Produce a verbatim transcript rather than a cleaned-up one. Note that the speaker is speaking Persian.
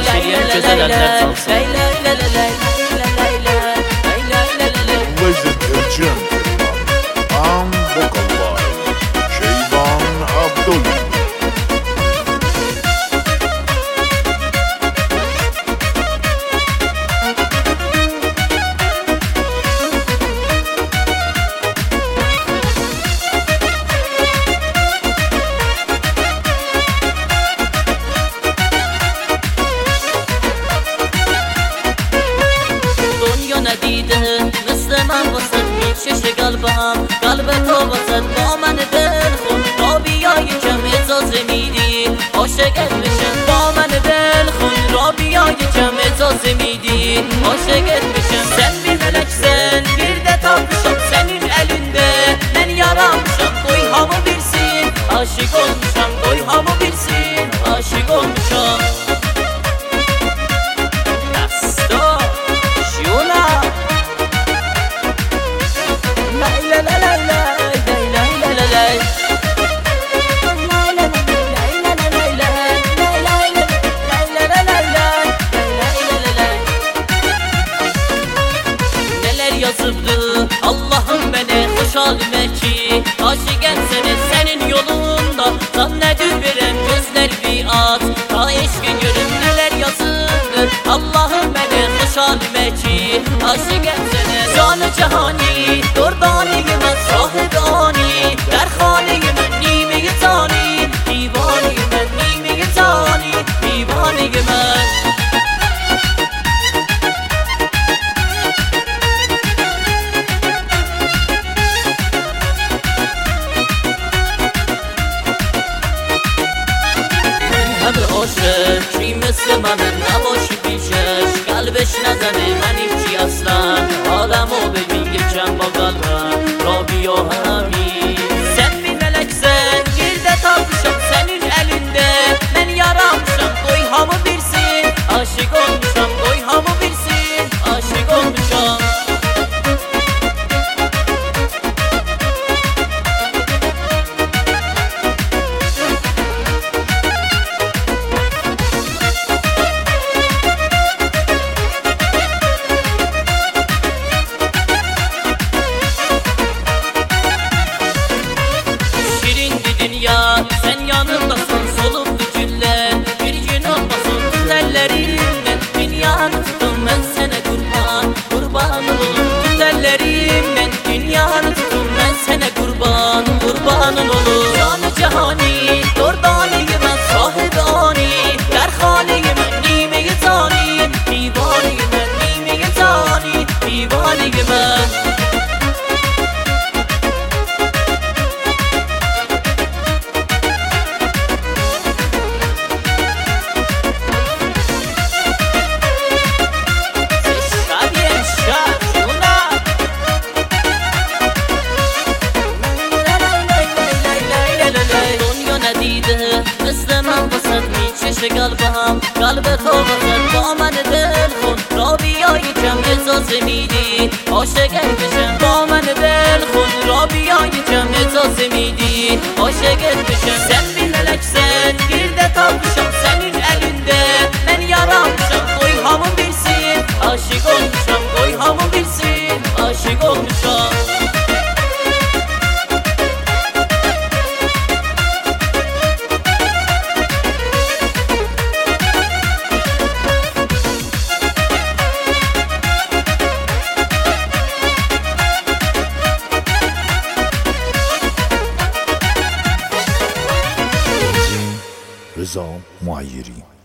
şeriyen güzel eller çalsın. Legend and gentleman, I'm vocal boy, Şeyban Abdullah. ندیده مثل من واسد میکشه قلبم قلب تو واسد با من دل خون را بیا یکم اجازه میدی عاشقت بشم با من دل خون را بیا یکم اجازه میدی عاشقت بشم sen bir meleksen bir de tatlışım senin elinde ben yaramışım koy hamı bilsin aşık olmuşam koy hamı bilsin aşık olmuşam yazıbdı Allah'ım beni hoş halime ki aşık etsene senin yolunda zannedir verem gözler bir at ta eşkin görüm neler yazıbdı Allah'ım beni hoş halime ki aşık etsene canı cehani durdaniyim ben sahib ani derhaniyim ben nime tani divaniyim ben nime tani divaniyim ben عاشق چی مثل من نباشی پیشش قلبش نزنه من هیچی اصلا حالمو ببین یکم با قلبم را بیا همین sen bir meleksen bir de tatlışım senin elinde ben yaramışım koy hamı bilsin aşık olmuşam koy hamı bilsin aşık olmuşam sen yanımdasın solumlu güller bir gün olmasın güzellerimden dünyanı tutun ben sana kurban kurban olurum güzellerimden dünyanı tutun ben sana kurban kurbanın olur canı cehani durdaniyim ben sahib ani derhaniyim ben nime tani divaniyim ben nime tani divaniyim ben مثل من واسد میچشه قلبم قلب تو واسد با من دل خون را بیا یکم اجازه میدی عاشقت بشم با من دل خون را بیا یکم اجازه میدی عاشقت بشم sen bir meleksen bir de tatlışım senin elinde ben yaramışım koy hamı bilsin aşık olmuşam koy hamı bilsin aşık olmuşam Rıza Muayyeri.